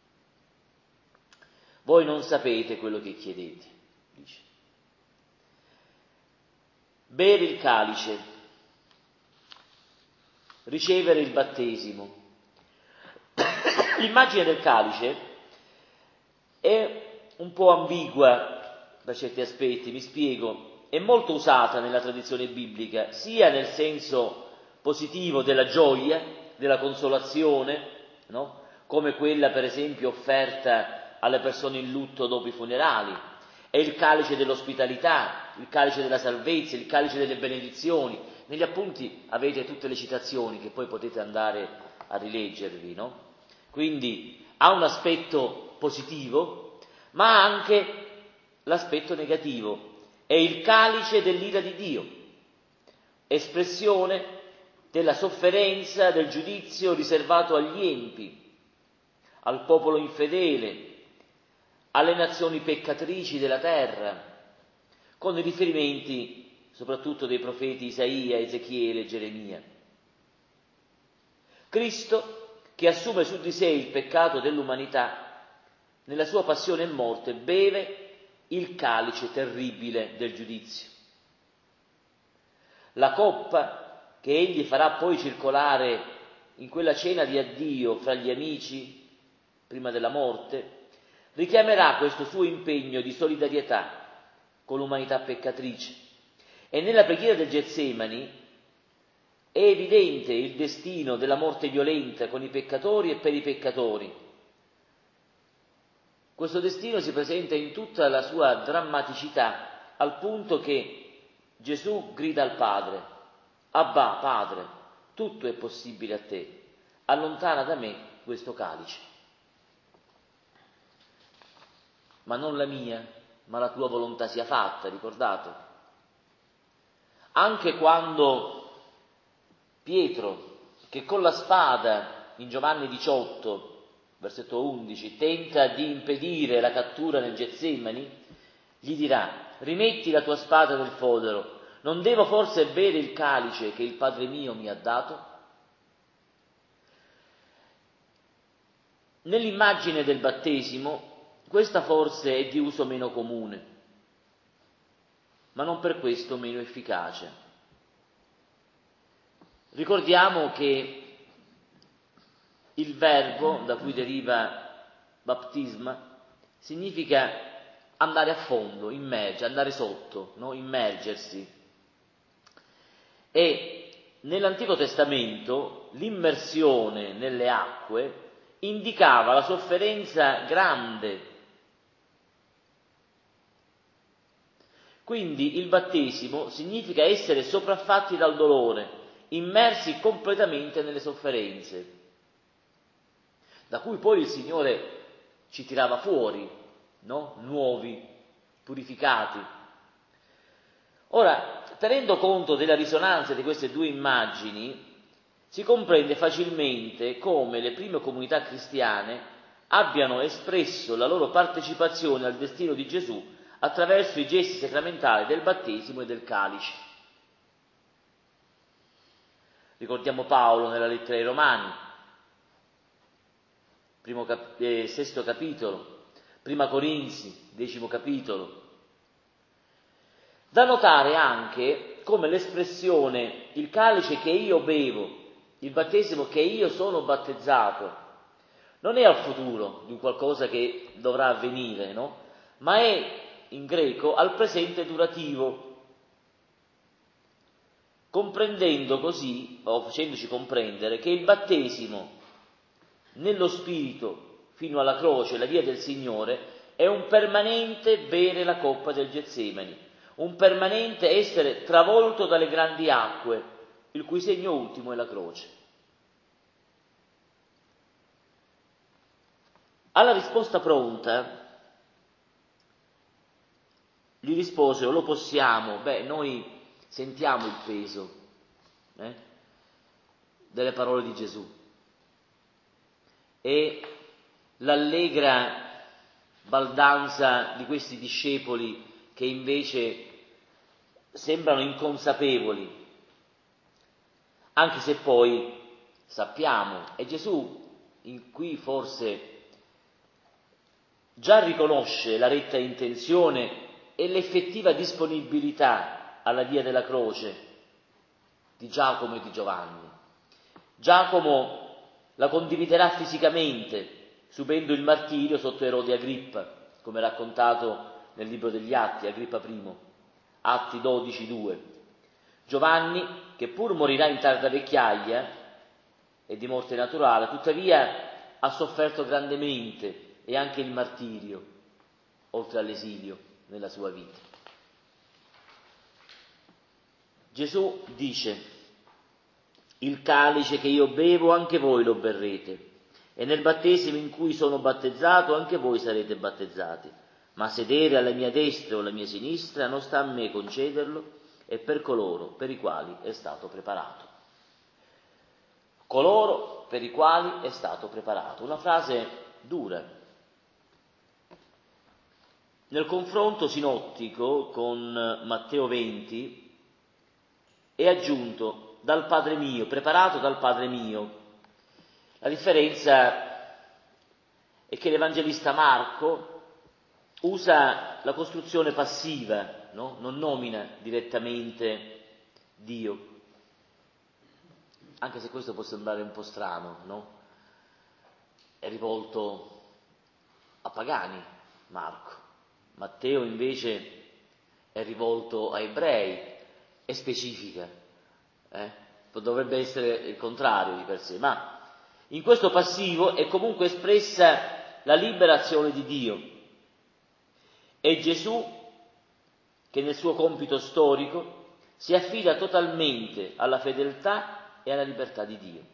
Voi non sapete quello che chiedete, dice. Bere il calice, ricevere il battesimo. L'immagine del calice è un po' ambigua da certi aspetti, mi spiego. È molto usata nella tradizione biblica, sia nel senso positivo della gioia, della consolazione, no? Come quella per esempio offerta alle persone in lutto dopo i funerali, è il calice dell'ospitalità, il calice della salvezza, il calice delle benedizioni. Negli appunti avete tutte le citazioni che poi potete andare a rileggervi, no? Quindi ha un aspetto positivo, ma anche l'aspetto negativo. È il calice dell'ira di Dio, espressione della sofferenza, del giudizio riservato agli empi, al popolo infedele, alle nazioni peccatrici della terra, con i riferimenti soprattutto dei profeti Isaia, Ezechiele e Geremia. Cristo, che assume su di sé il peccato dell'umanità, nella sua passione e morte beve il calice terribile del giudizio. La coppa che egli farà poi circolare in quella cena di addio fra gli amici, prima della morte, richiamerà questo suo impegno di solidarietà con l'umanità peccatrice. E nella preghiera del Getsemani è evidente il destino della morte violenta con i peccatori e per i peccatori. Questo destino si presenta in tutta la sua drammaticità, al punto che Gesù grida al Padre: Abba, Padre, tutto è possibile a te, allontana da me questo calice. Ma non la mia, ma la tua volontà sia fatta, ricordate? Anche quando Pietro, che con la spada, in Giovanni diciotto, versetto undici, tenta di impedire la cattura nel Getsemani, gli dirà: rimetti la tua spada nel fodero, non devo forse bere il calice che il Padre mio mi ha dato? Nell'immagine del battesimo, questa forse è di uso meno comune, ma non per questo meno efficace. Ricordiamo che il verbo da cui deriva baptisma significa andare a fondo, immergere, andare sotto, no? Immergersi. E nell'Antico Testamento l'immersione nelle acque indicava la sofferenza grande. Quindi il battesimo significa essere sopraffatti dal dolore, immersi completamente nelle sofferenze, da cui poi il Signore ci tirava fuori, no? Nuovi, purificati. Ora, tenendo conto della risonanza di queste due immagini, si comprende facilmente come le prime comunità cristiane abbiano espresso la loro partecipazione al destino di Gesù attraverso i gesti sacramentali del battesimo e del calice. Ricordiamo Paolo nella lettera ai Romani, primo cap- eh, sesto capitolo, prima Corinzi, decimo capitolo. Da notare anche come l'espressione il calice che io bevo, il battesimo che io sono battezzato, non è al futuro di un qualcosa che dovrà avvenire, no? Ma è in greco al presente durativo, comprendendo così, o facendoci comprendere, che il battesimo nello Spirito fino alla croce, la via del Signore, è un permanente bere la coppa del Getsemani, un permanente essere travolto dalle grandi acque, il cui segno ultimo è la croce. Alla risposta pronta gli risposero: lo possiamo. Beh, noi sentiamo il peso eh, delle parole di Gesù e l'allegra baldanza di questi discepoli che invece sembrano inconsapevoli, anche se poi sappiamo, e Gesù in cui forse già riconosce la retta intenzione e l'effettiva disponibilità alla via della croce di Giacomo e di Giovanni. Giacomo la condividerà fisicamente, subendo il martirio sotto Erode Agrippa, come raccontato nel libro degli Atti, Agrippa I, Atti dodici due. Giovanni, che pur morirà in tarda vecchiaia e di morte naturale, tuttavia ha sofferto grandemente e anche il martirio, oltre all'esilio, nella sua vita. Gesù dice: il calice che io bevo anche voi lo berrete, e nel battesimo in cui sono battezzato anche voi sarete battezzati, ma sedere alla mia destra o alla mia sinistra non sta a me concederlo, è per coloro per i quali è stato preparato. Coloro per i quali è stato preparato. Una frase dura. Nel confronto sinottico con Matteo venti è aggiunto dal Padre mio, preparato dal Padre mio. La differenza è che l'Evangelista Marco usa la costruzione passiva, no? Non nomina direttamente Dio, anche se questo può sembrare un po' strano, no? È rivolto a pagani, Marco. Matteo invece è rivolto a ebrei, è specifica, eh? Dovrebbe essere il contrario di per sé, ma in questo passivo è comunque espressa la liberazione di Dio. È Gesù che nel suo compito storico si affida totalmente alla fedeltà e alla libertà di Dio.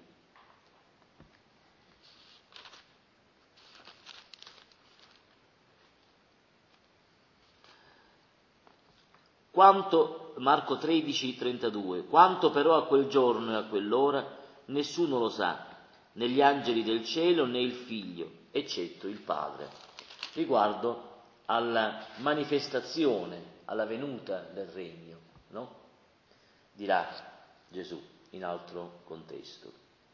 Quanto, Marco tredici trentadue, quanto però a quel giorno e a quell'ora nessuno lo sa, né gli angeli del cielo né il Figlio, eccetto il Padre. Riguardo alla manifestazione, alla venuta del regno, no? Dirà Gesù in altro contesto.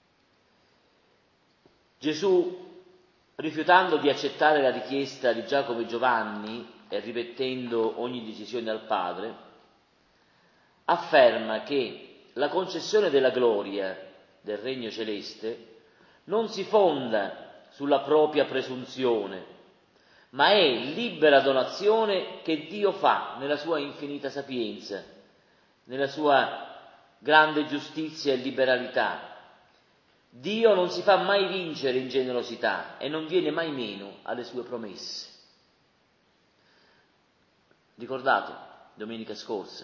Gesù, rifiutando di accettare la richiesta di Giacomo e Giovanni e rimettendo ogni decisione al Padre, afferma che la concessione della gloria del regno celeste non si fonda sulla propria presunzione, ma è libera donazione che Dio fa nella sua infinita sapienza, nella sua grande giustizia e liberalità. Dio non si fa mai vincere in generosità e non viene mai meno alle sue promesse. Ricordate, domenica scorsa,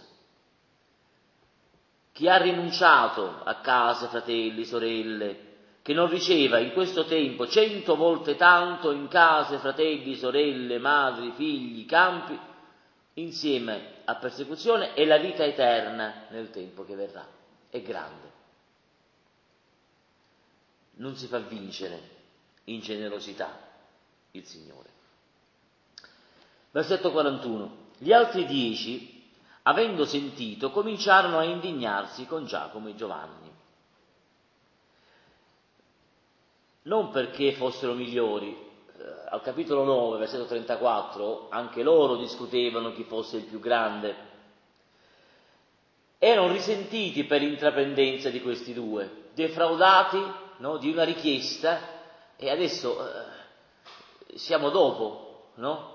chi ha rinunciato a case, fratelli, sorelle, che non riceva in questo tempo cento volte tanto in case, fratelli, sorelle, madri, figli, campi, insieme a persecuzione e la vita eterna nel tempo che verrà. È grande. Non si fa vincere in generosità il Signore. Versetto quarantuno. Gli altri dieci, avendo sentito, cominciarono a indignarsi con Giacomo e Giovanni. Non perché fossero migliori. Eh, al capitolo nove, versetto trentaquattro, anche loro discutevano chi fosse il più grande. Erano risentiti per l'intraprendenza di questi due, defraudati, no, di una richiesta, e adesso eh, siamo dopo, no?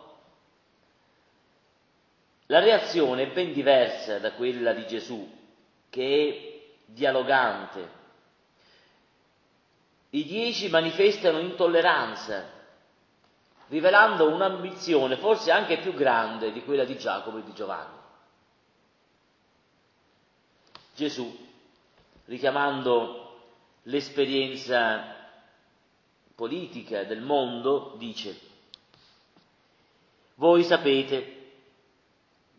La reazione è ben diversa da quella di Gesù, che è dialogante. I dieci manifestano intolleranza, rivelando un'ambizione forse anche più grande di quella di Giacomo e di Giovanni. Gesù, richiamando l'esperienza politica del mondo, dice: voi sapete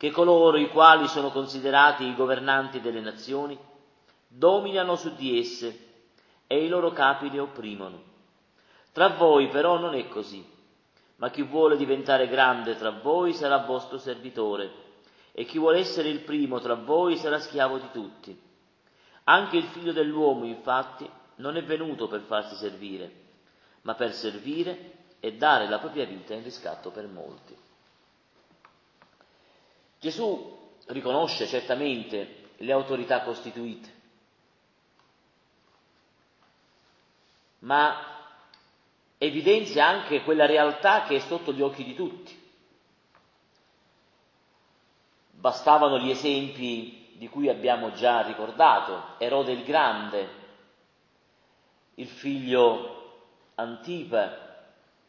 che coloro i quali sono considerati i governanti delle nazioni dominano su di esse e i loro capi le opprimono. Tra voi però non è così, ma chi vuole diventare grande tra voi sarà vostro servitore, e chi vuole essere il primo tra voi sarà schiavo di tutti. Anche il Figlio dell'uomo, infatti, non è venuto per farsi servire, ma per servire e dare la propria vita in riscatto per molti. Gesù riconosce certamente le autorità costituite, ma evidenzia anche quella realtà che è sotto gli occhi di tutti. Bastavano gli esempi di cui abbiamo già ricordato: Erode il Grande, il figlio Antipa.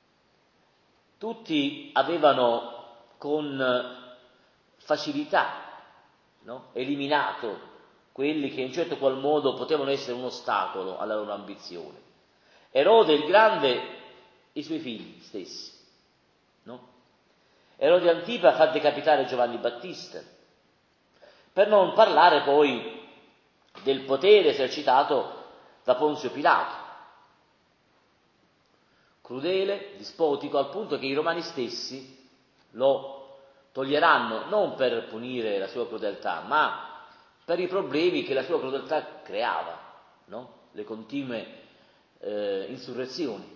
Tutti avevano con facilità, no? eliminato quelli che in certo qual modo potevano essere un ostacolo alla loro ambizione. Erode il Grande, i suoi figli stessi, no? Erode Antipa fa decapitare Giovanni Battista, per non parlare poi del potere esercitato da Ponzio Pilato, crudele, dispotico, al punto che i romani stessi lo toglieranno non per punire la sua crudeltà, ma per i problemi che la sua crudeltà creava, no? Le continue eh, insurrezioni.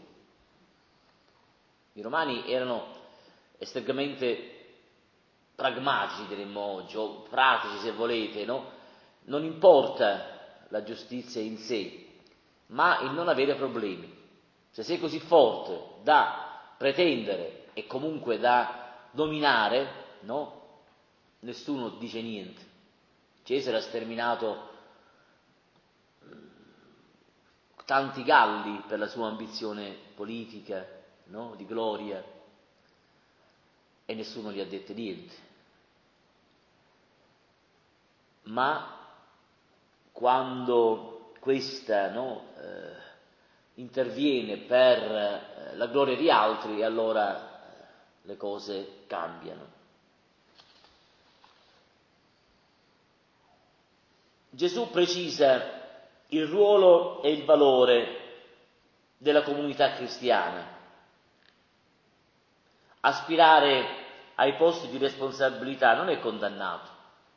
I romani erano estremamente pragmatici, diremmo oggi, o pratici se volete, no? Non importa la giustizia in sé, ma il non avere problemi. Se sei così forte da pretendere e comunque da dominare, no? Nessuno dice niente. Cesare ha sterminato tanti galli per la sua ambizione politica, no? Di gloria, e nessuno gli ha detto niente. Ma quando questa, no, eh, interviene per eh, la gloria di altri, allora eh, le cose cambiano. Gesù precisa il ruolo e il valore della comunità cristiana. Aspirare ai posti di responsabilità non è condannato,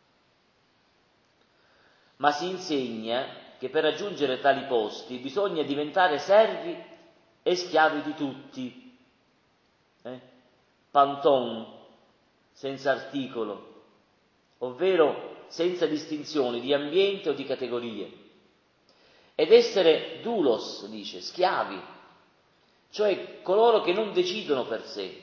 ma si insegna che per raggiungere tali posti bisogna diventare servi e schiavi di tutti, eh? Panton, senza articolo, ovvero senza distinzioni di ambiente o di categorie, ed essere doulos, dice, schiavi, cioè coloro che non decidono per sé.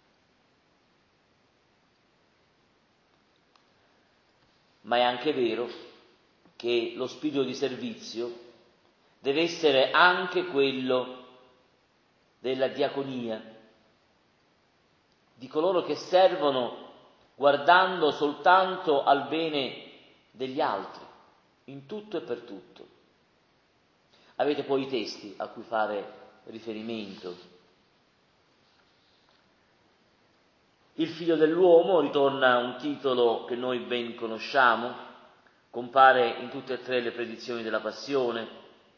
Ma è anche vero che lo spirito di servizio deve essere anche quello della diaconia, di coloro che servono guardando soltanto al bene degli altri, in tutto e per tutto. Avete poi i testi a cui fare riferimento. Il Figlio dell'uomo, ritorna un titolo che noi ben conosciamo, compare in tutte e tre le predizioni della Passione.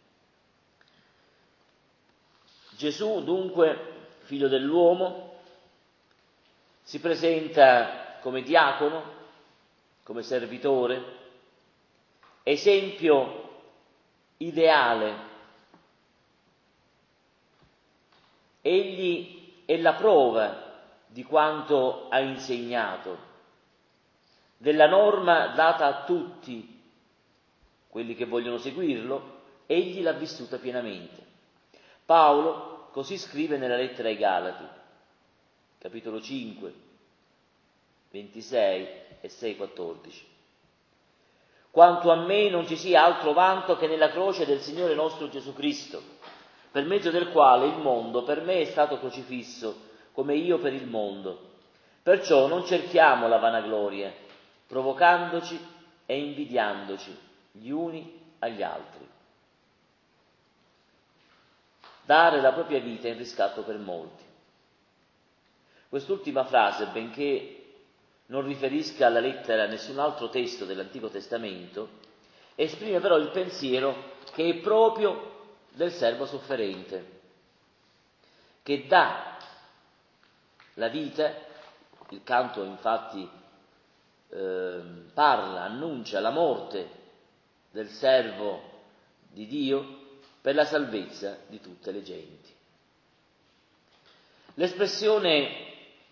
Gesù, dunque, Figlio dell'uomo, si presenta come diacono, come servitore, esempio ideale. Egli è la prova di quanto ha insegnato, della norma data a tutti quelli che vogliono seguirlo, egli l'ha vissuta pienamente. Paolo così scrive nella lettera ai Galati, capitolo cinque, ventisei e sei quattordici. Quanto a me non ci sia altro vanto che nella croce del Signore nostro Gesù Cristo, per mezzo del quale il mondo per me è stato crocifisso, come io per il mondo. Perciò non cerchiamo la vanagloria, provocandoci e invidiandoci gli uni agli altri. Dare la propria vita in riscatto per molti. Quest'ultima frase, benché non riferisca alla lettera nessun altro testo dell'Antico Testamento, esprime però il pensiero che è proprio del servo sofferente, che dà la vita. Il canto infatti eh, parla, annuncia la morte del servo di Dio per la salvezza di tutte le genti. L'espressione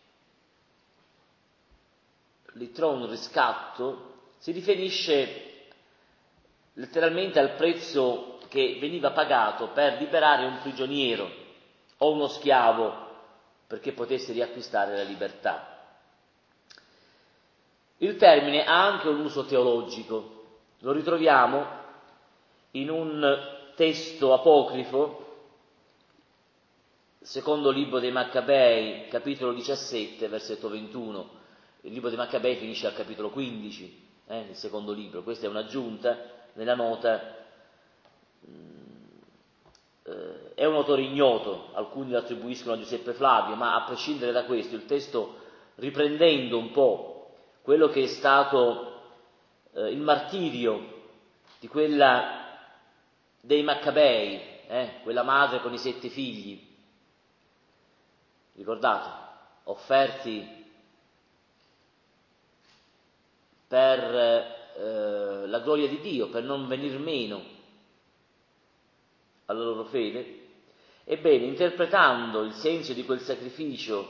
litron, riscatto, si riferisce letteralmente al prezzo che veniva pagato per liberare un prigioniero o uno schiavo perché potesse riacquistare la libertà. Il termine ha anche un uso teologico, lo ritroviamo in un testo apocrifo, secondo libro dei Maccabei, capitolo diciassette, versetto ventuno. Il libro dei Maccabei finisce al capitolo quindici, eh, il secondo libro. Questa è un'aggiunta nella nota. Eh, è un autore ignoto, alcuni lo attribuiscono a Giuseppe Flavio, ma a prescindere da questo, il testo, riprendendo un po' quello che è stato eh, il martirio di quella dei Maccabei, eh, quella madre con i sette figli, ricordate, offerti per eh, la gloria di Dio, per non venir meno alla loro fede. Ebbene, interpretando il senso di quel sacrificio,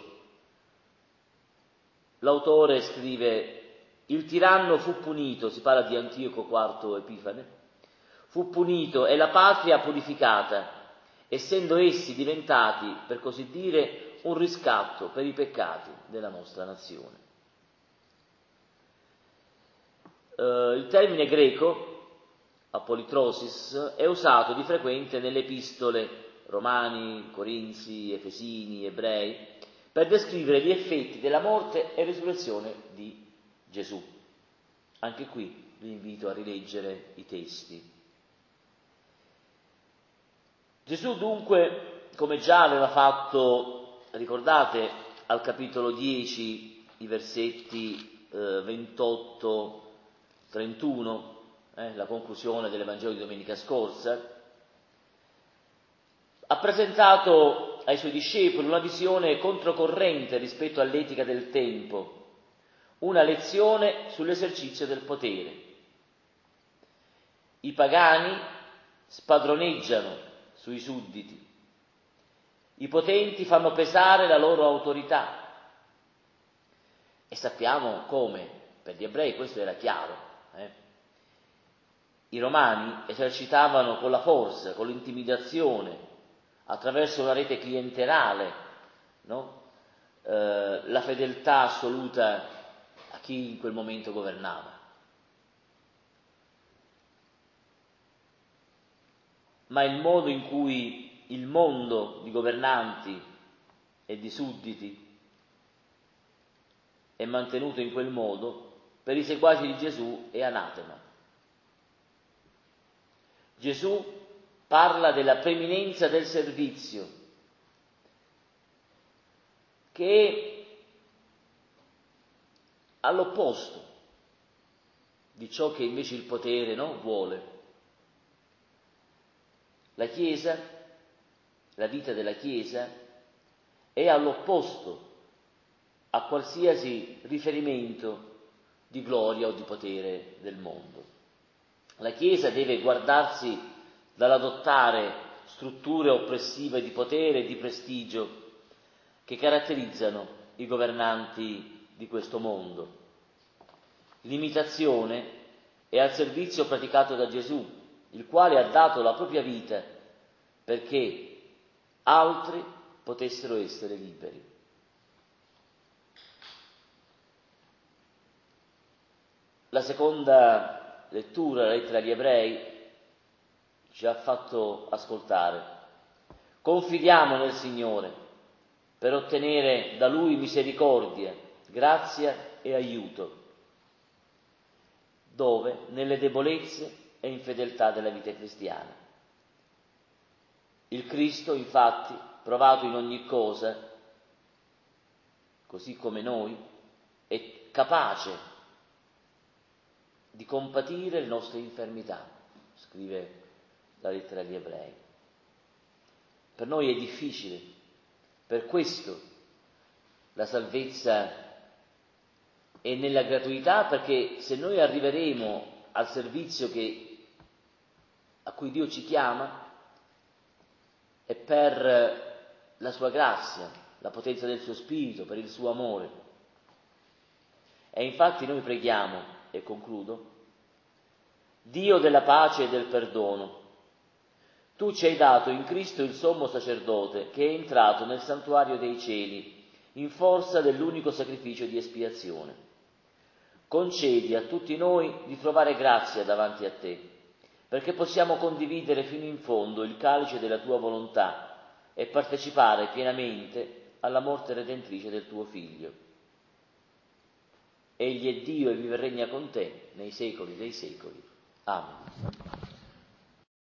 l'autore scrive: il tiranno fu punito, si parla di Antioco quarto Epifane, fu punito e la patria purificata, essendo essi diventati, per così dire, un riscatto per i peccati della nostra nazione. Uh, il termine greco, apolitrosis, è usato di frequente nelle epistole Romani, Corinzi, Efesini, Ebrei, per descrivere gli effetti della morte e risurrezione di Gesù. Anche qui vi invito a rileggere i testi. Gesù dunque, come già aveva fatto, ricordate, al capitolo dieci, i versetti eh, ventotto trentuno, eh, la conclusione dell'Evangelo di domenica scorsa, ha presentato ai suoi discepoli una visione controcorrente rispetto all'etica del tempo, una lezione sull'esercizio del potere. I pagani spadroneggiano sui sudditi, i potenti fanno pesare la loro autorità, e sappiamo come, per gli ebrei questo era chiaro. Eh? I romani esercitavano con la forza, con l'intimidazione, attraverso una rete clientelare, no? eh, la fedeltà assoluta a chi in quel momento governava. Ma il modo in cui il mondo di governanti e di sudditi è mantenuto in quel modo, per i seguaci di Gesù è anatema. Gesù parla della preeminenza del servizio, che è all'opposto di ciò che invece il potere, no, vuole. La Chiesa, la vita della Chiesa, è all'opposto a qualsiasi riferimento di gloria o di potere del mondo. La Chiesa deve guardarsi dall'adottare strutture oppressive di potere e di prestigio che caratterizzano i governanti di questo mondo. L'imitazione è al servizio praticato da Gesù, il quale ha dato la propria vita perché altri potessero essere liberi. La seconda lettura, la lettera agli Ebrei, ci ha fatto ascoltare: confidiamo nel Signore per ottenere da Lui misericordia, grazia e aiuto, dove? Nelle debolezze e infedeltà della vita cristiana. Il Cristo, infatti, provato in ogni cosa, così come noi, è capace di compatire le nostre infermità, scrive la lettera agli Ebrei. Per noi è difficile, per questo la salvezza è nella gratuità, perché se noi arriveremo al servizio che, a cui Dio ci chiama, è per la sua grazia, la potenza del suo Spirito, per il suo amore. E infatti noi preghiamo, e concludo, Dio della pace e del perdono, tu ci hai dato in Cristo il sommo sacerdote che è entrato nel santuario dei cieli in forza dell'unico sacrificio di espiazione. Concedi a tutti noi di trovare grazia davanti a te, perché possiamo condividere fino in fondo il calice della tua volontà e partecipare pienamente alla morte redentrice del tuo Figlio. Egli è Dio e vive e regna con te nei secoli dei secoli. Amen.